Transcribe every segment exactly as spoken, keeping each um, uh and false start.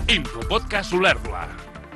Infopodcast Olèrdola.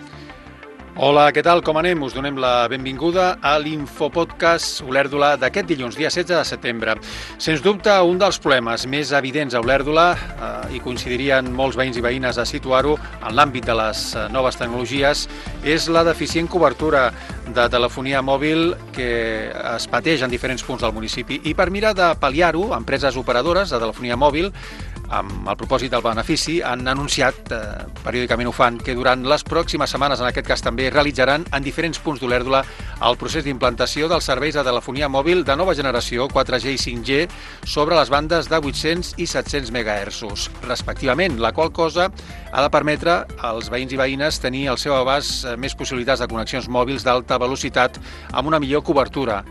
Hola, què tal? Com anem? Us donem la benvinguda a l'Infopodcast Olèrdola d'aquest dilluns, dia setze de setembre. Sens dubte, un dels problemes més evidents a Olèrdola, eh, i coincidirien molts veïns i veïnes a situar-ho en l'àmbit de les noves tecnologies, és la deficient cobertura de telefonia mòbil que es pateix en diferents punts del municipi. I per mirar de pal·liar-ho, empreses operadores de telefonia mòbil, amb el propòsit del benefici, han anunciat, eh, periòdicament ho fan, que durant les pròximes setmanes, en aquest cas també, realitzaran en diferents punts d'Olèrdola el procés d'implantació dels serveis de telefonia mòbil de nova generació quatre G i cinc G sobre les bandes de vuit-cents i set-cents megahertzs, respectivament, la qual cosa ha de permetre als veïns i veïnes tenir al seu abast més possibilitats de connexions mòbils d'alta velocitat amb una millor cobertura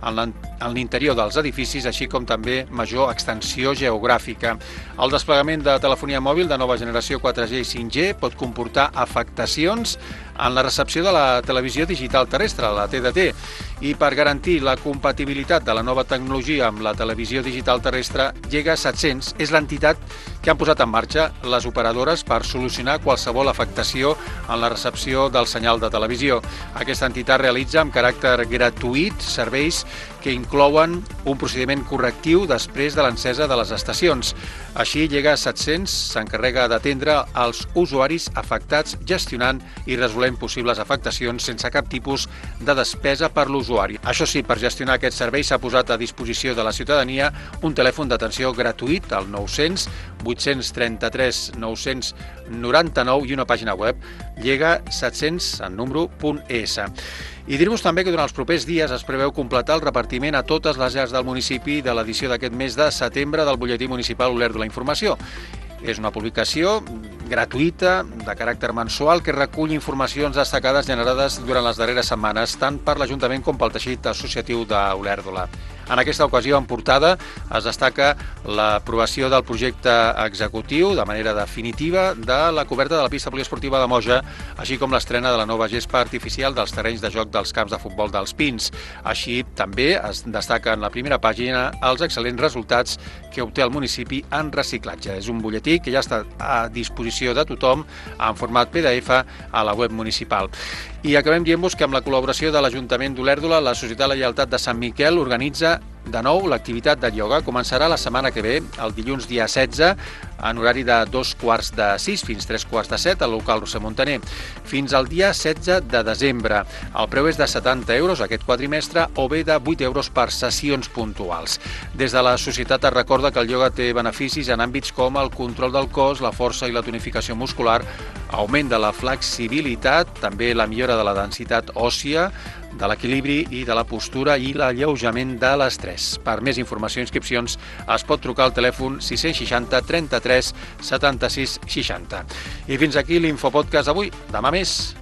en l'interior dels edificis, així com també major extensió geogràfica. El desplegament de telefonia mòbil de nova generació quatre G i cinc G pot comportar afectacions en la recepció de la televisió digital terrestre, la T D T, i per garantir la compatibilitat de la nova tecnologia amb la televisió digital terrestre, Llega set-cents és l'entitat que han posat en marxa les operadores per solucionar qualsevol afectació en la recepció del senyal de televisió. Aquesta entitat realitza amb caràcter gratuït serveis que inclouen un procediment correctiu després de l'encesa de les estacions. Així, Llega set-cents s'encarrega d'atendre els usuaris afectats gestionant i resolent possibles afectacions sense cap tipus de despesa per l'usuari. Això sí, per gestionar aquest servei s'ha posat a disposició de la ciutadania un telèfon d'atenció gratuït, el nou-cents vuit-cents trenta-tres nou-cents noranta-nou i una pàgina web, llega set-cents en número punt es. I dir-vos també que durant els propers dies es preveu completar el repartiment a totes les llars del municipi de l'edició d'aquest mes de setembre del butlletí municipal Olèrdola Informació. És una publicació gratuïta, de caràcter mensual, que recull informacions destacades generades durant les darreres setmanes, tant per l'Ajuntament com pel teixit associatiu d'Olèrdola. En aquesta ocasió, en portada, es destaca l'aprovació del projecte executiu de manera definitiva de la coberta de la pista poliesportiva de Moja, així com l'estrena de la nova gespa artificial dels terrenys de joc dels camps de futbol dels Pins. Així, també es destaca en la primera pàgina els excel·lents resultats que obté el municipi en reciclatge. És un butlletí que ja està a disposició de tothom en format P D F a la web municipal. I acabem dient-vos que amb la col·laboració de l'Ajuntament d'Olèrdola, la Societat La Lleialtat de Sant Miquel organitza de nou l'activitat de ioga. Començarà la setmana que ve, el dilluns dia setze, en horari de dos quarts de sis fins tres quarts de set al local Roser Montaner, fins al dia setze de desembre. El preu és de setanta euros aquest quadrimestre o bé de vuit euros per sessions puntuals. Des de la societat es recorda que el ioga té beneficis en àmbits com el control del cos, la força i la tonificació muscular, augment de la flexibilitat, també la millora de la densitat òssia, de l'equilibri i de la postura i l'alleujament de l'estrès. Per més informació i inscripcions es pot trucar al telèfon sis seixanta trenta-tres setanta-sis seixanta. I fins aquí l'Infopodcast d'avui. Demà més.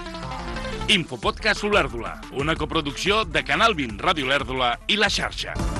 Infopodcast Olèrdola, una coproducció de Canal vint, Ràdio Olèrdola i La Xarxa.